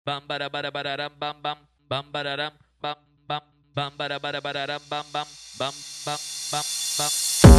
bam barabarabaram bam bam bam bararam bam bam bam barabarabaram bam bam bam bam bam bam.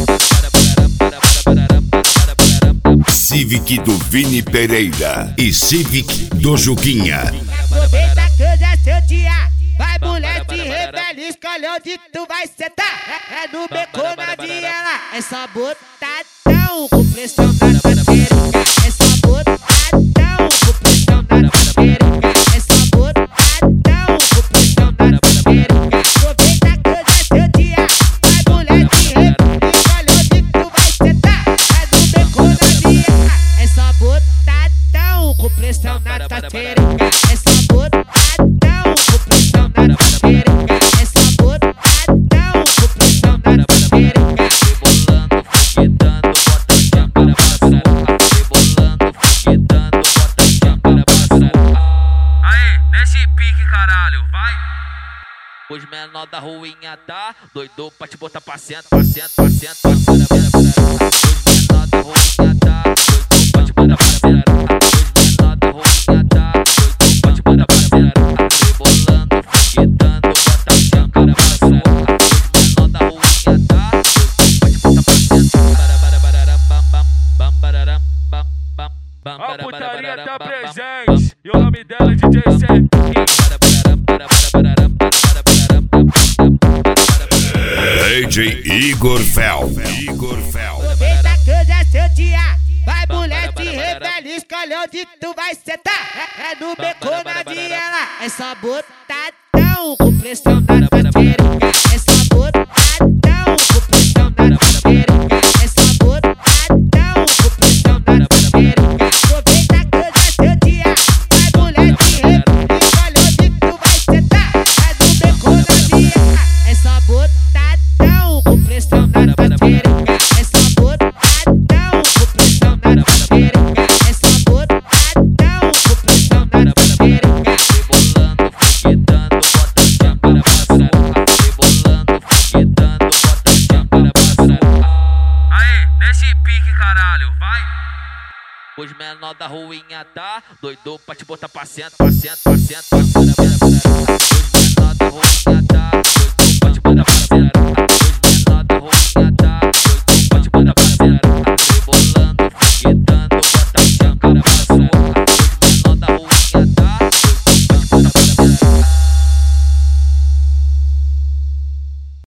Civic do Vini Pereira e Civic do Juquinha. Aproveita que hoje é seu dia. Vai, mulher, se rebelde, escolhe onde tu vai sentar. É no beco na diela. É só botadão com pressão na tateira. É só botadão com pressão na tateira. É só botadão com pressão na tateira. Aproveita que hoje é seu dia. Vai, mulher, se rebelde, escolhe onde tu vai sentar. É no beco na diela. É só botadão com pressão na tateira. É só botadão com pressão na tateira. É só botadão com pressão na tateira. Rebolando, foguetando, bota chão para passar. Rebolando, foguetando, bota chão para passar. Aê, nesse pique, caralho, vai! Os menor da ruinha tá doido pra te botar pra cento, pra cento, pra cento, pra cento. Os menor da ruinha tá doido pra te botar pra cento. Os menor da ruinha tá doido pra te botar pra cento. Rebolando, foguetando, bota chão para passar. Os menor da ruinha tá doido pra te botar pra cento. Bam bam bam bararam bam bam bam. A putaria tá presente e o nome dela é DJ Sepp. DJ Igor Fel. Aproveita que hoje é seu dia. Vai, mulher, se rebelde, escolhe onde tu vai sentar. É no beco na diela. É só botadão com pressão na tateira. É só botadão com pressão na tateira. É só botadão com pressão na tateira. Aproveita que hoje é seu dia. Vai, mulher, se rebelde, escolhe onde tu vai sentar. É no beco na diela. É só botadão com pressão na tateira. É só botadão com pressão na tateira. É só botadão com pressão na tateira. Rebolando, foguetando, bota chão para passar. Rebolando, foguetando, bota chão para passar. Aê, nesse pique, caralho, vai! Os menor da ruinha tá doido pra te botar pra cento, pra cento, pra cento, pra cento. Os menor da ruinha